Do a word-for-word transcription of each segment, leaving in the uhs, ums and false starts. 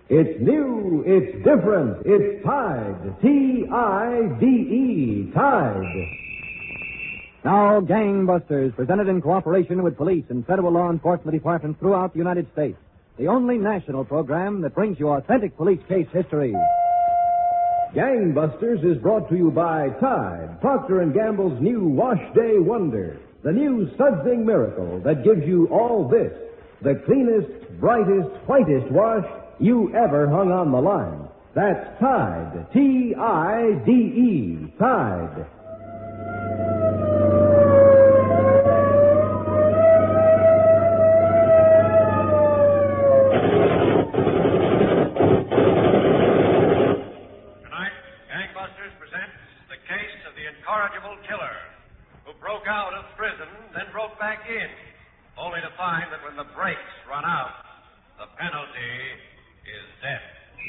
It's new, it's different, it's Tide. T I D E, Tide. Now, Gangbusters, presented in cooperation with police and federal law enforcement departments throughout the United States. The only national program that brings you authentic police case history. Gangbusters is brought to you by Tide, Procter and Gamble's new Wash Day Wonder. The new Sudsing Miracle that gives you all this. The cleanest, brightest, whitest wash you ever hung on the line. That's Tide. T I D E. Tide. Tonight, Gangbusters presents the case of the incorrigible killer who broke out of prison, then broke back in, only to find that when the brakes run out, the penalty is death.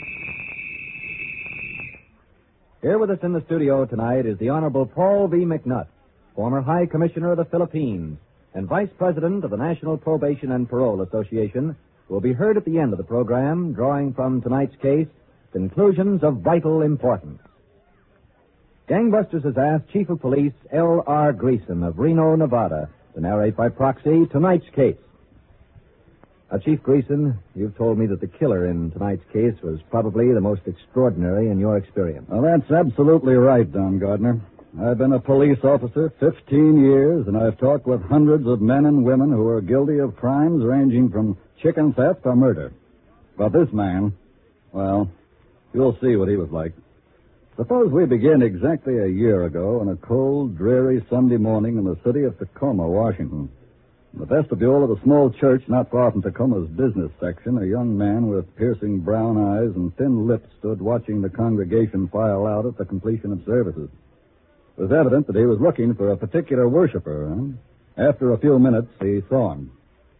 Here with us in the studio tonight is the Honorable Paul V. McNutt, former High Commissioner of the Philippines and Vice President of the National Probation and Parole Association, who will be heard at the end of the program, drawing from tonight's case conclusions of vital importance. Gangbusters has asked Chief of Police L R. Greason of Reno, Nevada, to narrate by proxy tonight's case. Now, Chief Greason, you've told me that the killer in tonight's case was probably the most extraordinary in your experience. Well, that's absolutely right, Don Gardner. I've been a police officer fifteen years, and I've talked with hundreds of men and women who are guilty of crimes ranging from chicken theft to murder. But this man, well, you'll see what he was like. Suppose we begin exactly a year ago on a cold, dreary Sunday morning in the city of Tacoma, Washington. In the vestibule of a small church not far from Tacoma's business section, a young man with piercing brown eyes and thin lips stood watching the congregation file out at the completion of services. It was evident that he was looking for a particular worshiper, and after a few minutes, he saw him.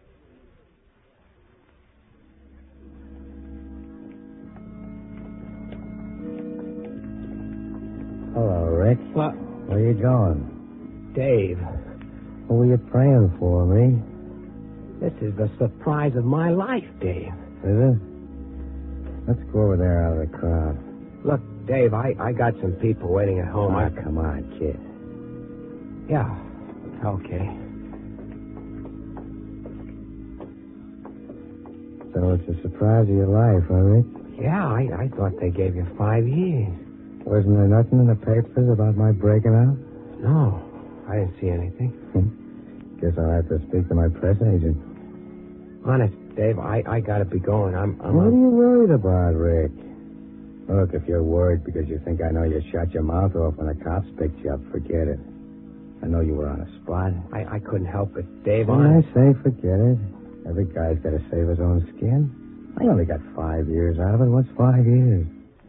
Hello, Rick. What? Where you going? Dave, Who were you praying for, me? this is the surprise of my life, Dave. Is it? Let's go over there out of the crowd. Look, Dave, I, I got some people waiting at home. Oh, I... come on, kid. Yeah, okay. So it's a surprise of your life, huh, Rick? Yeah, I, I thought they gave you five years. Wasn't there nothing in the papers about my breaking out? No, I didn't see anything. Guess I'll have to speak to my press agent. Honest, Dave, I, I gotta be going. I'm... I'm what are you worried about, Rick? Look, if you're worried because you think I know you shut your mouth off when the cops picked you up, forget it. I know you were on a spot. I, I couldn't help it, Dave. When Honest. I say forget it, every guy's got to save his own skin. I only got five years out of it. What's five years?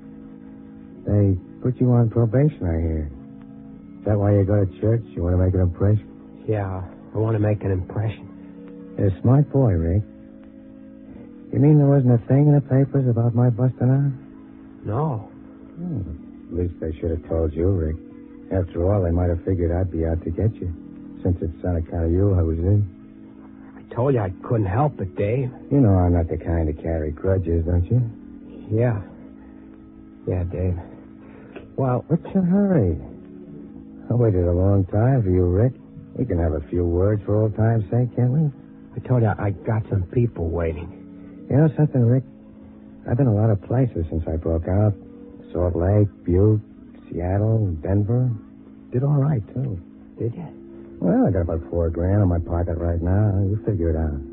They put you on probation, I hear. Is that why you go to church? You want to make an impression? Yeah, I want to make an impression. You're a smart boy, Rick. You mean there wasn't a thing in the papers about my busting out? No. Hmm. At least they should have told you, Rick. After all, they might have figured I'd be out to get you, since it's on account of you I was in. I told you I couldn't help it, Dave. You know I'm not the kind to carry grudges, don't you? Yeah. Yeah, Dave. Well, what's your hurry? I waited a long time for you, Rick. We can have a few words for old time's sake, can't we? I told you I got some people waiting. You know something, Rick? I've been a lot of places since I broke out. Salt Lake, Butte, Seattle, Denver. Did all right, too. Did you? Well, I got about four grand in my pocket right now. You figure it out.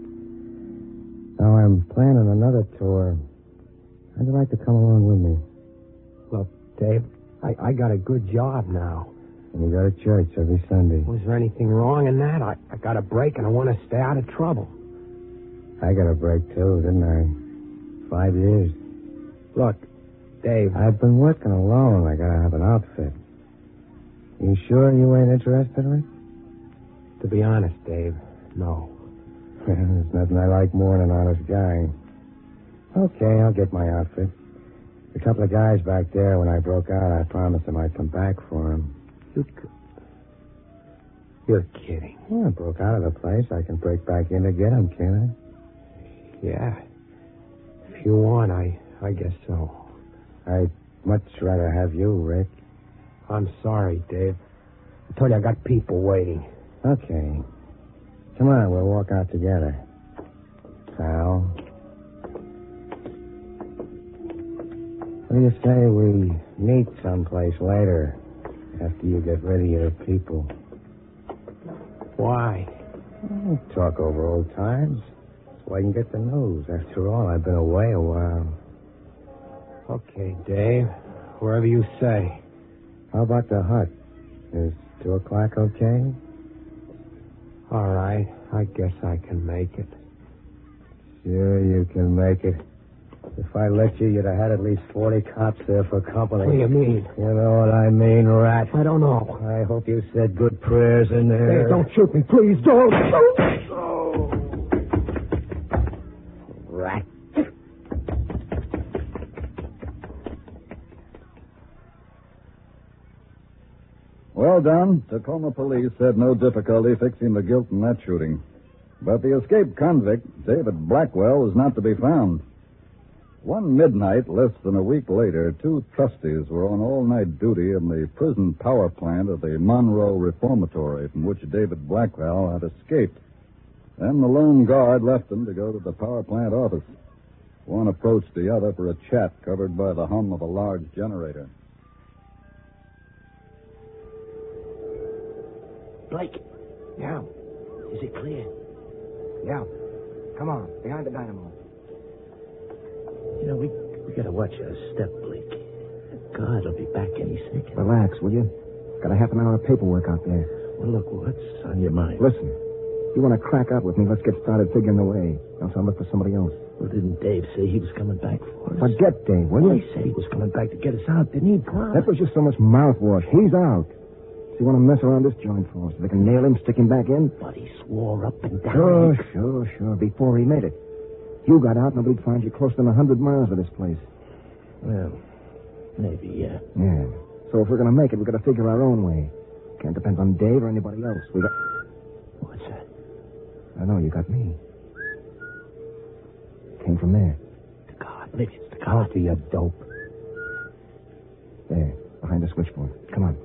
Now I'm planning another tour. How'd you like to come along with me? Look, Dave, I, I got a good job now. And you go to church every Sunday. Was there anything wrong in that? I, I got a break and I want to stay out of trouble. I got a break, too, didn't I? Five years. Look, Dave. I've been working alone. I gotta have an outfit. You sure you ain't interested, Rick? To be honest, Dave, no. There's nothing I like more than an honest guy. Okay, I'll get my outfit. A couple of guys back there, when I broke out, I promised them I'd come back for them. You... You're kidding. Well, I broke out of the place. I can break back in to get them, can't I? Yeah. If you want, I, I guess so. I'd much rather have you, Rick. I'm sorry, Dave. I told you I got people waiting. Okay. Come on, we'll walk out together. Pal. What do you say we meet someplace later after you get rid of your people? Why? We'll talk over old times so I can get the news. After all, I've been away a while. Okay, Dave. Wherever you say. How about the hut? Is two o'clock okay? All right. I guess I can make it. Sure, you can make it. If I let you, you'd have had at least forty cops there for company. What do you mean? You know what I mean, rat. I don't know. I hope you said good prayers in there. Dave, don't shoot me. Please, don't. Oh. Rat. Well done. Tacoma police had no difficulty fixing the guilt in that shooting. But the escaped convict, David Blackwell, was not to be found. One midnight, less than a week later, two trustees were on all-night duty in the prison power plant of the Monroe Reformatory, from which David Blackwell had escaped. Then the lone guard left them to go to the power plant office. One approached the other for a chat covered by the hum of a large generator. Blake. Yeah. Is it clear? Yeah. Come on. Behind the dynamo. You know, we we gotta watch our step, Blake. God will be back any second. Relax, will you? Got a half an hour of paperwork out there. Well, look, what's on your mind? Listen. You want to crack out with me, let's get started figuring the way. Else I'll look for somebody else. Well, didn't Dave say he was coming back for us? Forget Dave, will Well, you? he said he was coming back to get us out. Didn't he, Pop? That was just so much mouthwash. He's out. So you want to mess around this joint for us so they can nail him, stick him back in? But he swore up and down. Sure, sure, sure. Before he made it. You got out, nobody'd find you close to a hundred miles of this place. Well, maybe, yeah. Yeah. So if we're going to make it, we've got to figure our own way. Can't depend on Dave or anybody else. We got... What's that? I know, you got me. Came from there. The guard. Maybe it's the Out guard. to you, dope. There, behind the switchboard. Come on.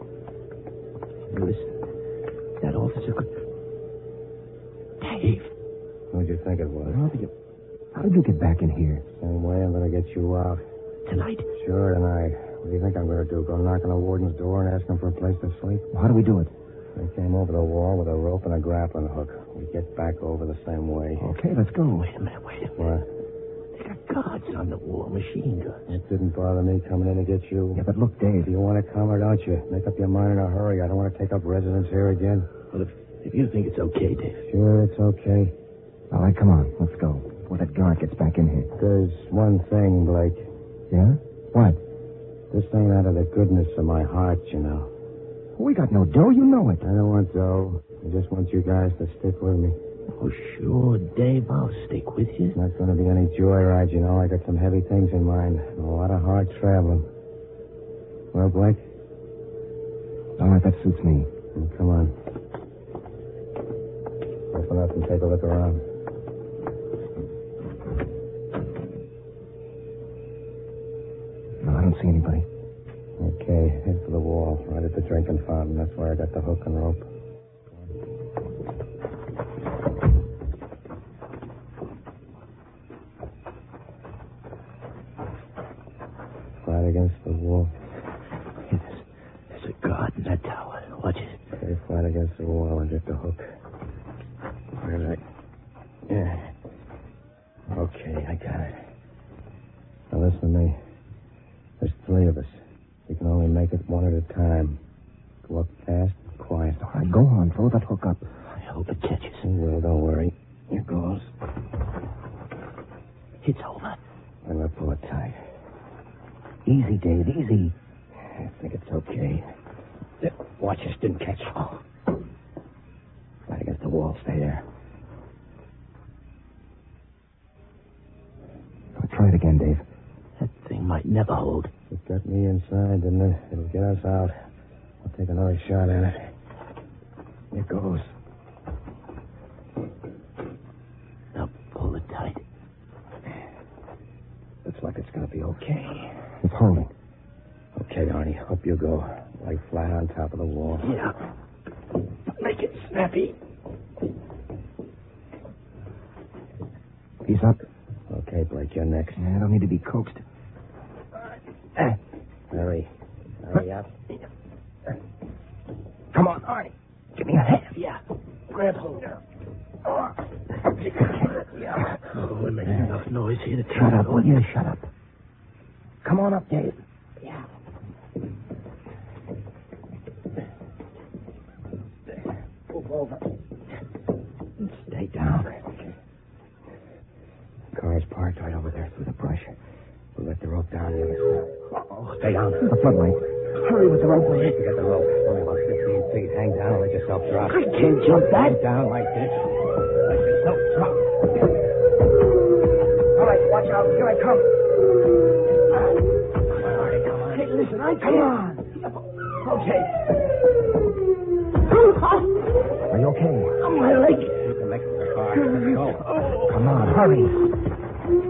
Listen, that officer could... Dave. Who'd you think it was? How did you, how did you get back in here? Same way I'm going to get you out. Tonight. Sure, tonight. What do you think I'm going to do? Go knock on the warden's door and ask him for a place to sleep? Well, how do we do it? I came over the wall with a rope and a grappling hook. We get back over the same way. Okay, let's go. Wait a minute, wait a minute. What? They got guards on the wall, machine guns. It didn't bother me coming in to get you. Yeah, but look, Dave. Do you want to come or don't you? Make up your mind in a hurry. I don't want to take up residence here again. Well, if, if you think it's okay, Dave. Sure, it's okay. All right, come on. Let's go. Before that guard gets back in here. There's one thing, Blake. Yeah? What? This ain't out of the goodness of my heart, you know. We got no dough, you know it. I don't want dough. I just want you guys to stick with me. Oh, sure, Dave. I'll stick with you. It's not going to be any joyride, you know. I got some heavy things in mind. A lot of hard traveling. Well, Blake? All right, that suits me. Well, come on. Open up and take a look around. No, I don't see anybody. Okay, head for the wall, right at the drinking fountain. That's where I got the hook and rope. Flat against the wall. Hey, there's, there's a guard in that tower. Watch it. Stay flat against the wall and get the hook. Where's that? Yeah. Okay, I got it. Now listen to me. There's three of us. We can only make it one at a time. Go up fast and quiet. All right, go on. Throw that hook up. I hope it catches. It will, don't worry. Here goes. It's over. I'm going to pull it tight. Easy, Dave, easy. I think it's okay. Watch this didn't catch. Oh. Flat against the wall. Stay there. I'll try it again, Dave. That thing might never hold. It got me inside, didn't it? It'll get us out. I'll take another shot at it. Here goes. Now pull it tight. Let's like it's going to be okay. It's holding. Okay, Arnie, up you go. Lay flat on top of the wall. Yeah. Make it snappy. He's up. Okay, Blake, you're next. Yeah, I don't need to be coaxed. Uh, hurry. Hurry up. Come on, Arnie. Give me a hand. Yeah. Grab hold. Yeah. Oh, we're making enough noise here to take Shut it up, over. will you? Shut up. Come on up, Dave. Yeah. Move over. Stay down. Okay. Car's parked right over there through the brush. We'll let the rope down here. Oh, Stay down. the floodlight. Hurry with the rope, will you? You got the rope. Only about fifteen feet. Hang down and let yourself drop. I can't jump that. Hang down like this. Let yourself drop. All right, watch out. Here I come. All right, come on. Hey, listen, I Come can't. on. Okay. Are you okay? Oh, my leg. Keep the next to the car. Let's go. Oh. Come on, hurry.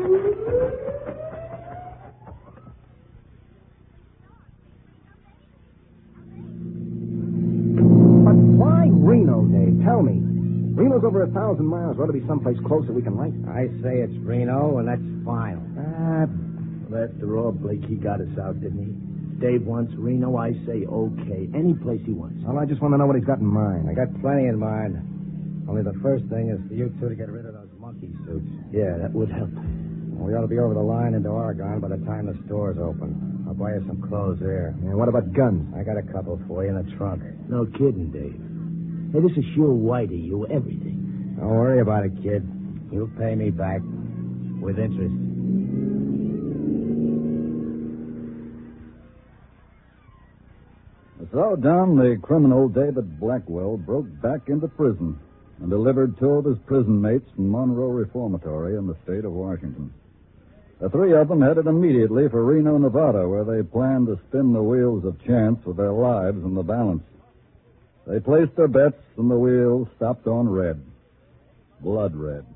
But why Reno, Dave? Tell me. Reno's over a thousand miles. Ought to be someplace closer we can light. I say it's Reno, and that's final. Ah, Well, after all, Blake, he got us out, didn't he? Dave wants Reno. I say okay. Any place he wants. well, I just want to know what he's got in mind. I got plenty in mind. Only the first thing is for you two to get rid of those monkey suits. Yeah, that would help. We ought to be over the line into Oregon by the time the store's open. I'll buy you some clothes there. Yeah, what about guns? I got a couple for you in the trunk. No kidding, Dave. Hey, this is sure Whitey, you everything. Don't worry about it, kid. You'll pay me back with interest. So, Don, the criminal David Blackwell broke back into prison and delivered two of his prison mates in Monroe Reformatory in the state of Washington. The three of them headed immediately for Reno, Nevada, where they planned to spin the wheels of chance with their lives in the balance. They placed their bets, and the wheels stopped on red. Blood red.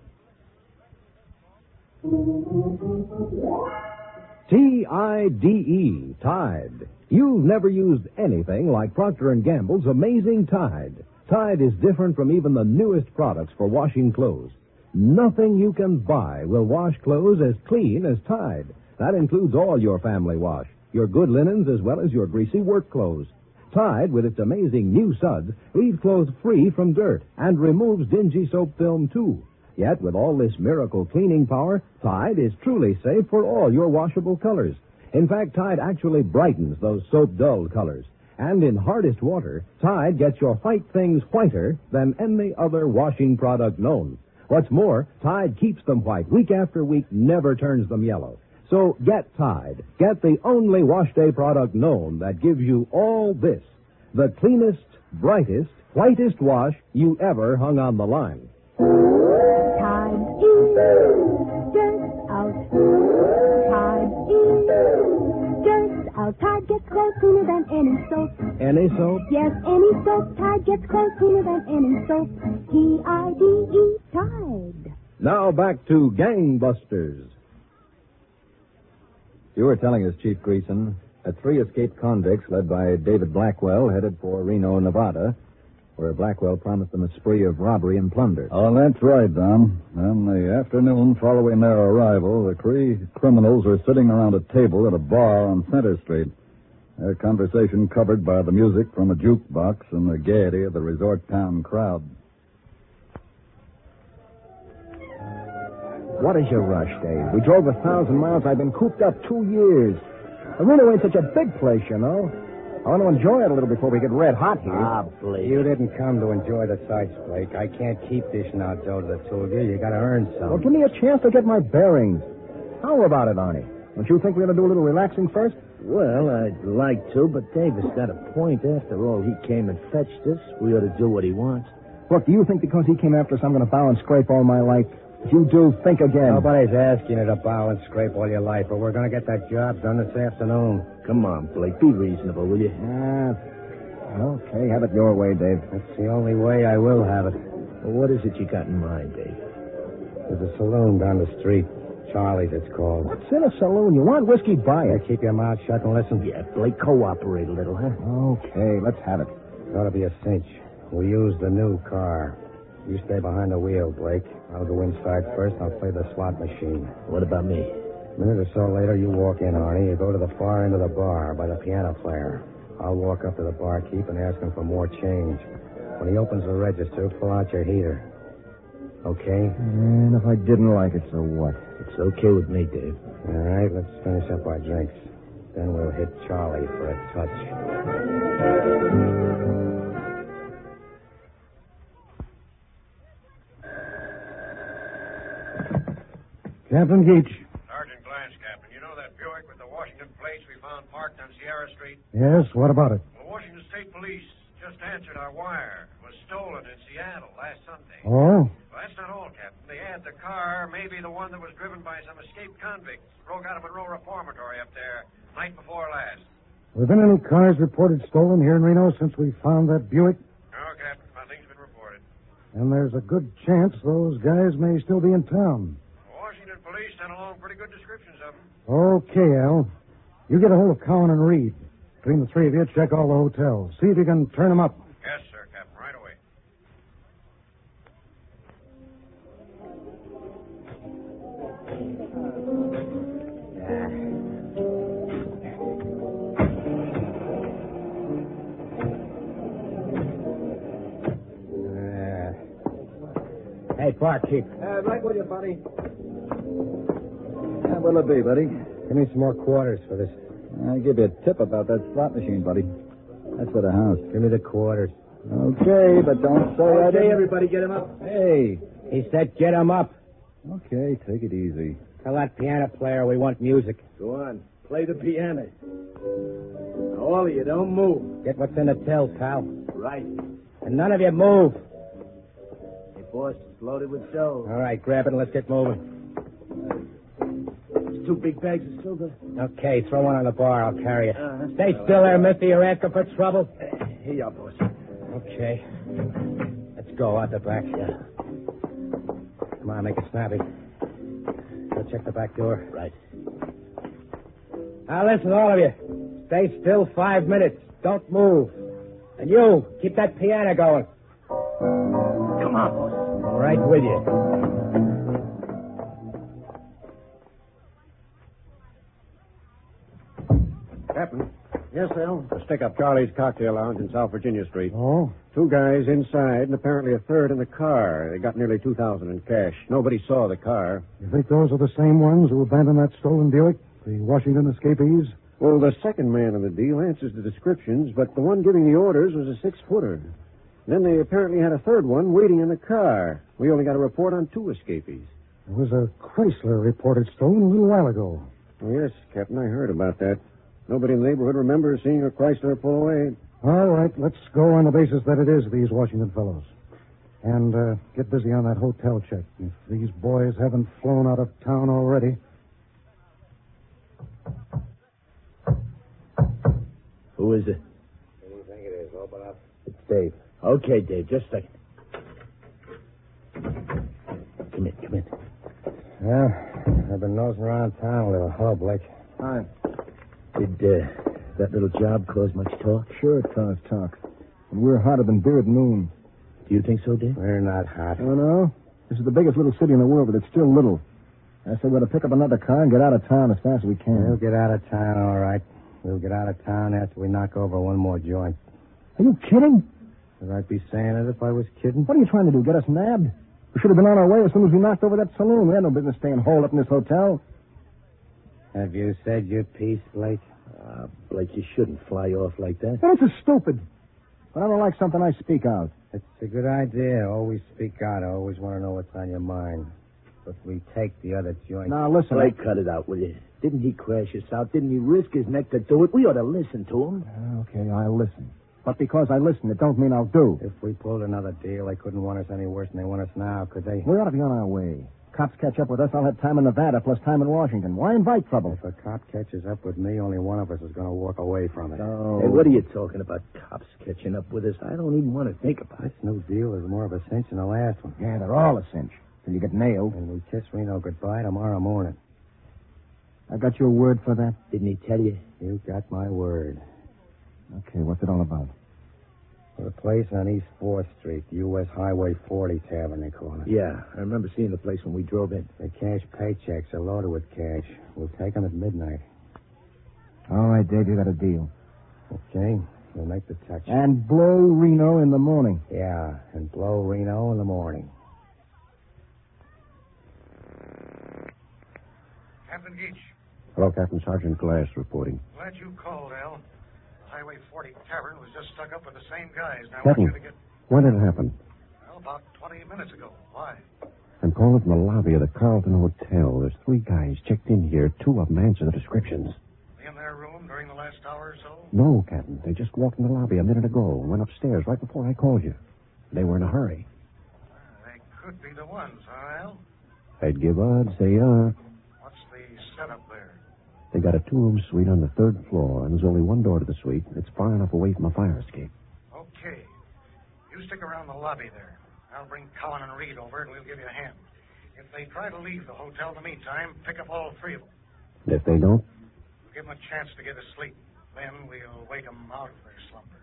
T I D E, Tide. You've never used anything like Procter and Gamble's amazing Tide. Tide is different from even the newest products for washing clothes. Nothing you can buy will wash clothes as clean as Tide. That includes all your family wash, your good linens as well as your greasy work clothes. Tide, with its amazing new suds, leaves clothes free from dirt and removes dingy soap film, too. Yet, with all this miracle cleaning power, Tide is truly safe for all your washable colors. In fact, Tide actually brightens those soap-dull colors. And in hardest water, Tide gets your white things whiter than any other washing product known. What's more, Tide keeps them white week after week, never turns them yellow. So get Tide. Get the only wash day product known that gives you all this. The cleanest, brightest, whitest wash you ever hung on the line. Tide is just out. Tide is just out. Tide gets clothes cleaner than any soap. Any soap? Yes, any soap. Tide gets clothes cleaner than any soap. T I D E, Tide. Now back to Gangbusters. You were telling us, Chief Greason, that three escaped convicts led by David Blackwell headed for Reno, Nevada, where Blackwell promised them a spree of robbery and plunder. Oh, that's right, Don. On the afternoon following their arrival, the three criminals were sitting around a table at a bar on Center Street. Their conversation covered by the music from a jukebox and the gaiety of the resort town crowd. What is your rush, Dave? We drove a thousand miles. I've been cooped up two years. Reno ain't such a big place, you know. I want to enjoy it a little before we get red hot here. Ah, Blake. You didn't come to enjoy the sights, Blake. I can't keep dishing out dough to the two of you. You got to earn some. Well, give me a chance to get my bearings. How about it, Arnie? Don't you think we ought to do a little relaxing first? Well, I'd like to, but Davis got a point. After all, he came and fetched us. We ought to do what he wants. Look, do you think because he came after us I'm going to bow and scrape all my life? If you do, think again. Nobody's asking you to bow and scrape all your life, but we're going to get that job done this afternoon. Come on, Blake. Be reasonable, will you? Ah, okay, have it your way, Dave. That's the only way I will have it. Well, what is it you got in mind, Dave? There's a saloon down the street. Charlie's, it's called. What's in a saloon? You want whiskey, buy You it. keep your mouth shut and listen. Yeah, Blake, cooperate a little, huh? Okay, let's have it. It ought to be a cinch. We'll use the new car. You stay behind the wheel, Blake. I'll go inside first. I'll play the slot machine. What about me? A minute or so later, you walk in, Arnie. You go to the far end of the bar by the piano player. I'll walk up to the barkeep and ask him for more change. When he opens the register, pull out your heater. Okay? And if I didn't like it, so what? It's okay with me, Dave. All right, let's finish up our drinks. Then we'll hit Charlie for a touch. Captain Geach. Sergeant Glance, Captain. You know that Buick with the Washington plates we found parked on Sierra Street? Yes, what about it? Well, Washington State Police just answered our wire. It was stolen in Seattle last Sunday. Oh? Well, that's not all, Captain. They add the car, maybe the one that was driven by some escaped convicts. Broke out of Monroe Reformatory up there night before last. Have there been any cars reported stolen here in Reno since we found that Buick? No, Captain. Nothing's been reported. And there's a good chance those guys may still be in town. Washington Police sent along pretty good descriptions of them. Okay, Al. You get a hold of Cowan and Reed. Between the three of you, check all the hotels. See if you can turn them up. Yes, sir, Captain. Right away. Uh, hey, barkeep. Uh, right with you, buddy. Yeah, what'll it be, buddy? Give me some more quarters for this. I'll give you a tip about that slot machine, buddy. That's for the house. Give me the quarters. Okay, but don't say I didn't... everybody, get him up. Hey. He said get him up. Okay, take it easy. Tell that piano player we want music. Go on. Play the piano. Now, all of you, don't move. Get what's in the till, pal. Right. And none of you move. Hey, boss, it's loaded with dough. All right, grab it and let's get moving. There's two big bags of silver. Okay, throw one on the bar. I'll carry it. Uh-huh. Stay still there, mister. You're asking for trouble. Uh, here you are, boss. Okay. Let's go out the back. Yeah. Come on, make it snappy. Go check the back door. Right. Now, listen, all of you. Stay still five minutes. Don't move. And you, keep that piano going. Come on, boss. Right with you. Captain. Yes, Al? The stick-up Charlie's Cocktail Lounge in South Virginia Street. Oh? Two guys inside and apparently a third in the car. They got nearly two thousand in cash. Nobody saw the car. You think those are the same ones who abandoned that stolen Buick? The Washington escapees? Well, the second man in the deal answers the descriptions, but the one giving the orders was a six-footer. Then they apparently had a third one waiting in the car. We only got a report on two escapees. There was a Chrysler reported stolen a little while ago. Oh, yes, Captain, I heard about that. Nobody in the neighborhood remembers seeing a Chrysler pull away. All right, let's go on the basis that it is these Washington fellows. And uh, get busy on that hotel check. If these boys haven't flown out of town already. Who is it? Who do you think it is? Open up. It's Dave. Okay, Dave, just a second. Come in, come in. Yeah, I've been nosing around town a little. Hello, Blake. Hi. Did uh, that little job cause much talk? Sure it caused talk. And we're hotter than beer at noon. Do you think so, Dave? We're not hot. Oh, no? This is the biggest little city in the world, but it's still little. I said we're to pick up another car and get out of town as fast as we can. We'll get out of town, all right. We'll get out of town after we knock over one more joint. Are you kidding? Would I be saying it if I was kidding? What are you trying to do, get us nabbed? We should have been on our way as soon as we knocked over that saloon. We had no business staying holed up in this hotel. Have you said your piece, Blake? Uh, Blake, you shouldn't fly off like that. Well, this is stupid. But I don't like something I speak out. It's a good idea. Always speak out. I always want to know what's on your mind. But we take the other joint. Now, listen. Blake, I... cut it out, will you? Didn't he crash us out? Didn't he risk his neck to do it? We ought to listen to him. Okay, I'll listen. But because I listen, it don't mean I'll do. If we pulled another deal, they couldn't want us any worse than they want us now, could they? We ought to be on our way. Cops catch up with us, I'll have time in Nevada plus time in Washington. Why invite trouble? If a cop catches up with me, only one of us is going to walk away from it. Oh. Hey, what are you talking about, cops catching up with us? I don't even want to think about it. This new deal is more of a cinch than the last one. Yeah, they're all a cinch. Till you get nailed. And we kiss Reno goodbye tomorrow morning. I got your word for that? Didn't he tell you? You got my word. Okay, what's it all about? For a place on East fourth Street, U S Highway forty Tavern, they call it. Yeah, I remember seeing the place when we drove in. The cash paychecks are loaded with cash. We'll take them at midnight. All right, Dave, you got a deal. Okay, we'll make the touch. And blow Reno in the morning. Yeah, and blow Reno in the morning. Captain Geach. Hello, Captain Sergeant Glass reporting. Glad you called, Al. The Highway forty Tavern was just stuck up with the same guys. Now, I Captain, want you to get... when did it happen? Well, about twenty minutes ago. Why? I'm calling from the lobby of the Carlton Hotel. There's three guys checked in here. Two of them answer the descriptions. In their room during the last hour or so? No, Captain. They just walked in the lobby a minute ago and went upstairs right before I called you. They were in a hurry. Uh, they could be the ones, huh, Al? I'd give odds they are. What's the setup there? They got a two-room suite on the third floor, and there's only one door to the suite. It's far enough away from a fire escape. Okay. You stick around the lobby there. I'll bring Cowan and Reed over, and we'll give you a hand. If they try to leave the hotel in the meantime, pick up all three of them. And if they don't? We'll give them a chance to get asleep. Then we'll wake them out of their slumber.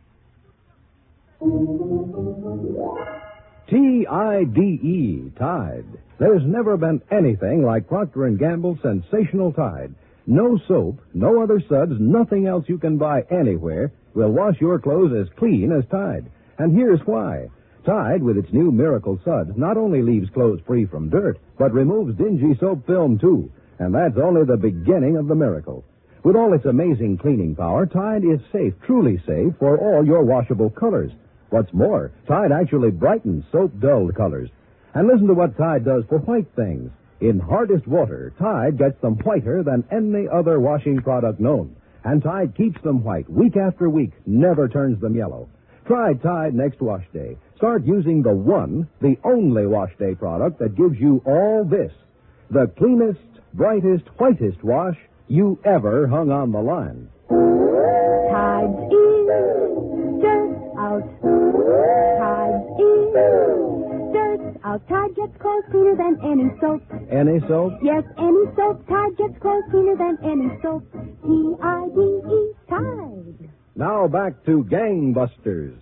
T I D E, Tide. There's never been anything like Procter and Gamble's sensational Tide. No soap, no other suds, nothing else you can buy anywhere will wash your clothes as clean as Tide. And here's why. Tide, with its new Miracle Suds, not only leaves clothes free from dirt, but removes dingy soap film, too. And that's only the beginning of the miracle. With all its amazing cleaning power, Tide is safe, truly safe, for all your washable colors. What's more, Tide actually brightens soap-dulled colors. And listen to what Tide does for white things. In hardest water, Tide gets them whiter than any other washing product known. And Tide keeps them white week after week, never turns them yellow. Try Tide next wash day. Start using the one, the only wash day product that gives you all this. The cleanest, brightest, whitest wash you ever hung on the line. Tide's in, dirt out. Tide's in, dirt out. Tide gets clothes cleaner than any soap. Any soap? Yes, any soap. Tide gets clothes cleaner than any soap. T I D E, Tide. Now back to Gangbusters.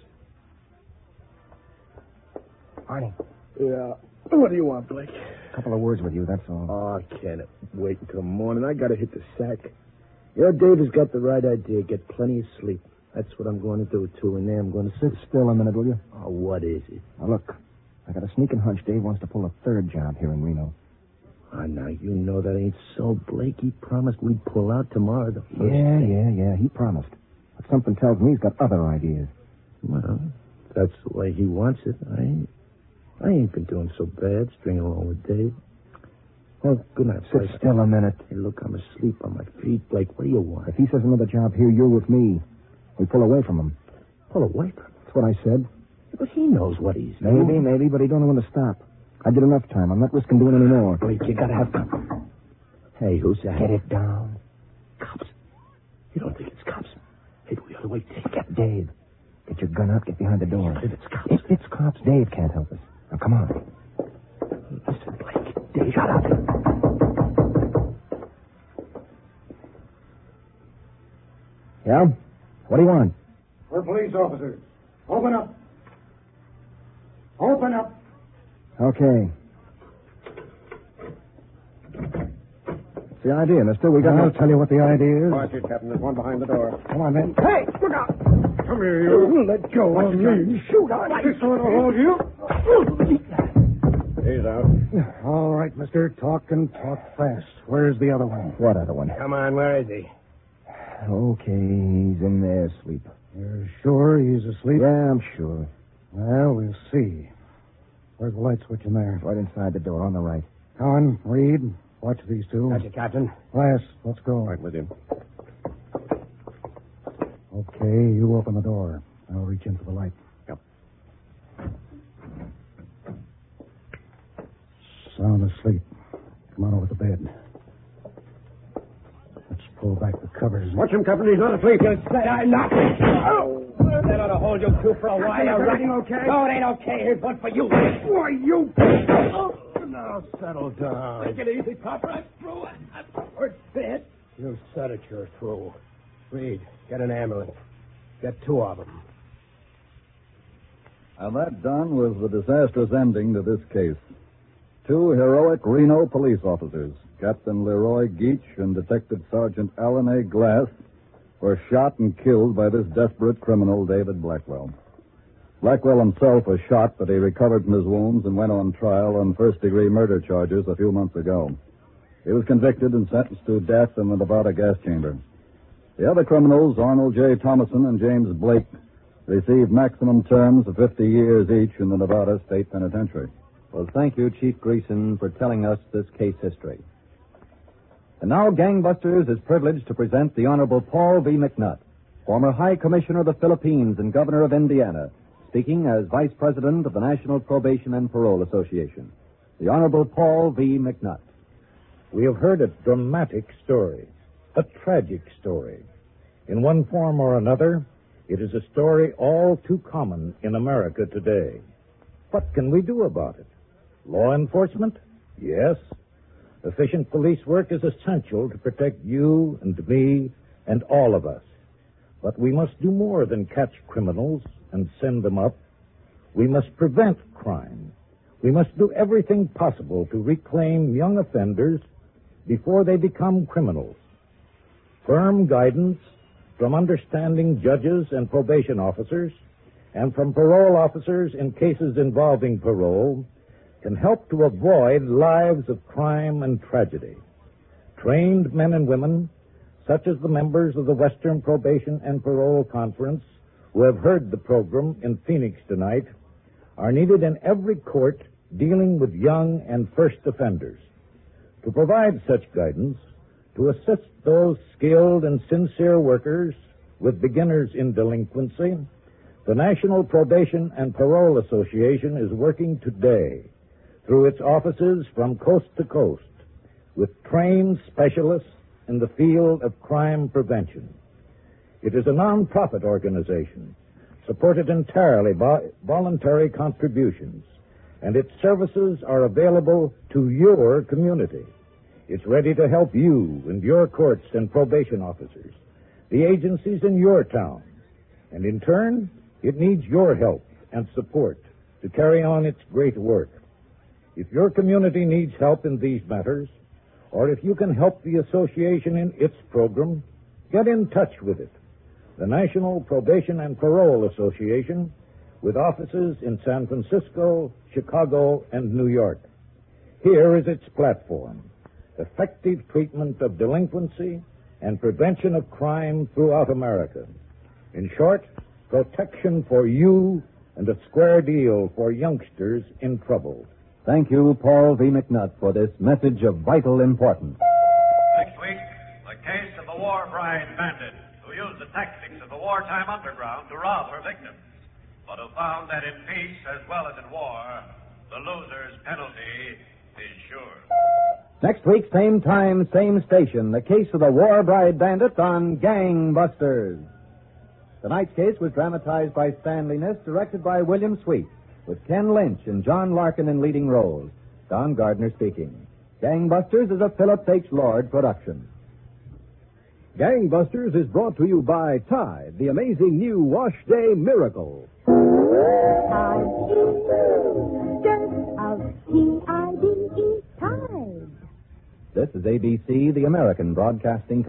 Arnie. Yeah. What do you want, Blake? A couple of words with you, that's all. Oh, I can't wait until morning. I gotta hit the sack. Yeah, Dave has got the right idea. Get plenty of sleep. That's what I'm going to do, too, and then I'm going to Sit still a minute, will you? Oh, what is it? Now, look, I got a sneaking hunch Dave wants to pull a third job here in Reno. Oh, now, you know that ain't so, Blake. He promised we'd pull out tomorrow the first Yeah, day. yeah, yeah, he promised. But something tells me he's got other ideas. Well, that's the way he wants it. I ain't, I ain't been doing so bad, stringing along with Dave. Well, good night, Sit Blake. still a minute. Hey, look, I'm asleep on my feet, Blake. What do you want? If he says another job here, you're with me. We pull away from him. Pull away from him? That's what I said. But he knows what he's Maybe, doing. maybe, but he don't know when to stop. I did enough time. I'm not risking doing any more. Blake, you gotta have cover. Hey, who's that? Get it down. Cops. You don't think it's cops? Hey, do we ought to wait? Get Dave. Get your gun up. Get behind the door. If it's cops. If it's cops, Dave can't help us. Now, come on. Listen, Blake. Dave, Shut up. Yeah? What do you want? We're police officers. Open up. Open up. Okay. What's the idea, mister? We got I'll no... tell you what the idea is. Watch it, Captain. There's one behind the door. Come on, then. Hey, look out! Come here, you. Let go of me. Shoot on This one will hold you. He's out. All right, mister. Talk and talk fast. Where's the other one? What other one? Come on, where is he? Okay, he's in there asleep. You're sure he's asleep? Yeah, I'm sure. Well, we'll see. Where's the light switch in there? Right inside the door, on the right. Cowan, Reed, watch these two. Gotcha, Captain. Glass, let's go. Right with him. Okay, you open the door. I'll reach in for the light. Yep. Sound asleep. Come on over to bed. Let's pull back the covers. Watch him, Captain. He's not asleep. You said I'm not. Oh, that ought to hold you two for a while. Is everything okay? No, it ain't okay. Here's one for you. Why, you... Oh, Now settle down. take it easy, Papa. I'm through. I'm... said it, you're through. Reed, get an ambulance. Get two of them. And that, Don, was the disastrous ending to this case. Two heroic Reno police officers, Captain Leroy Geach and Detective Sergeant Alan A. Glass, were shot and killed by this desperate criminal, David Blackwell. Blackwell himself was shot, but he recovered from his wounds and went on trial on first-degree murder charges a few months ago. He was convicted and sentenced to death in the Nevada gas chamber. The other criminals, Arnold J. Thomason and James Blake, received maximum terms of fifty years each in the Nevada State Penitentiary. Well, thank you, Chief Greason, for telling us this case history. And now, Gangbusters is privileged to present the Honorable Paul V. McNutt, former High Commissioner of the Philippines and Governor of Indiana, speaking as Vice President of the National Probation and Parole Association. The Honorable Paul V. McNutt. We have heard a dramatic story, a tragic story. In one form or another, it is a story all too common in America today. What can we do about it? Law enforcement? Yes. Efficient police work is essential to protect you and me and all of us. But we must do more than catch criminals and send them up. We must prevent crime. We must do everything possible to reclaim young offenders before they become criminals. Firm guidance from understanding judges and probation officers and from parole officers in cases involving parole can help to avoid lives of crime and tragedy. Trained men and women, such as the members of the Western Probation and Parole Conference who have heard the program in Phoenix tonight, are needed in every court dealing with young and first offenders. To provide such guidance, to assist those skilled and sincere workers with beginners in delinquency, the National Probation and Parole Association is working today through its offices from coast to coast with trained specialists in the field of crime prevention. It is a non-profit organization supported entirely by voluntary contributions, and its services are available to your community. It's ready to help you and your courts and probation officers, the agencies in your town, and in turn, it needs your help and support to carry on its great work. If your community needs help in these matters, or if you can help the association in its program, get in touch with it. The National Probation and Parole Association, with offices in San Francisco, Chicago, and New York. Here is its platform: effective treatment of delinquency and prevention of crime throughout America. In short, protection for you and a square deal for youngsters in trouble. Thank you, Paul V. McNutt, for this message of vital importance. Next week, the case of the war bride bandit who used the tactics of the wartime underground to rob her victims, but who found that in peace as well as in war, the loser's penalty is sure. Next week, same time, same station, the case of the war bride bandit on Gangbusters. Tonight's case was dramatized by Stanley Niss, directed by William Sweet, with Ken Lynch and John Larkin in leading roles. Don Gardner speaking. Gangbusters is a Phillips H. Lord production. Gangbusters is brought to you by Tide, the amazing new Wash Day Miracle. Tide, just out, T I D E, Tide. This is A B C, the American Broadcasting